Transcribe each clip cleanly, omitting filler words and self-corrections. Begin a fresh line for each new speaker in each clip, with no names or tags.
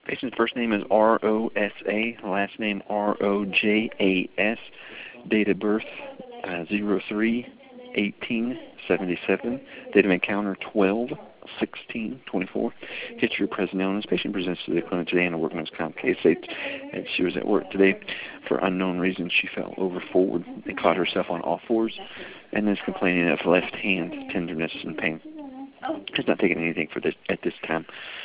Patient's first name is R-O-S-A, last name R-O-J-A-S, date of birth 03/18/77, date of encounter 12/16/24. History of present illness. Patient presents to the clinic today in a workman's comp case. She was at work today. For unknown reasons, she fell over forward and caught herself on all fours, and is complaining of left hand tenderness and pain. She's not taking anything for this at this time.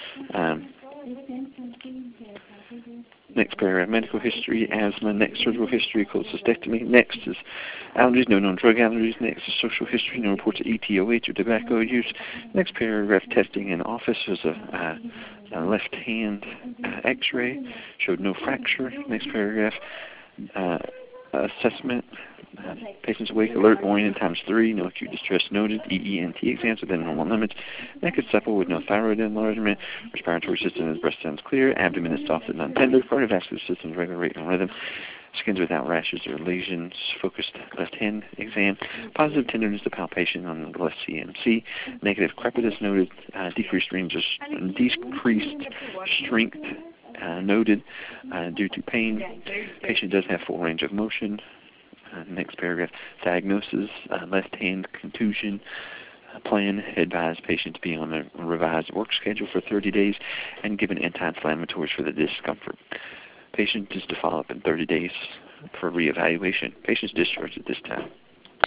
Next paragraph, medical history, asthma. Next, surgical history, cholecystectomy. Next is allergies, no known drug allergies. Next is social history, no reports of ETOH or tobacco use. Next paragraph, testing in office was a left hand x-ray, showed no fracture. Next paragraph, assessment. Patient's awake, alert, oriented, ×3, no acute distress noted, EENT exams within normal limits, neck is supple with no thyroid enlargement, respiratory system and breast sounds clear, abdomen is soft and non-tender, cardiovascular system is regular rate and rhythm, skin's without rashes or lesions, focused left hand exam, positive tenderness to palpation on the left CMC, negative crepitus noted, decreased strength noted due to pain. Patient does have full range of motion. Next paragraph, diagnosis, left hand contusion, plan, advise patient to be on a revised work schedule for 30 days and given anti-inflammatories for the discomfort. Patient is to follow up in 30 days for reevaluation. Patient's discharged at this time.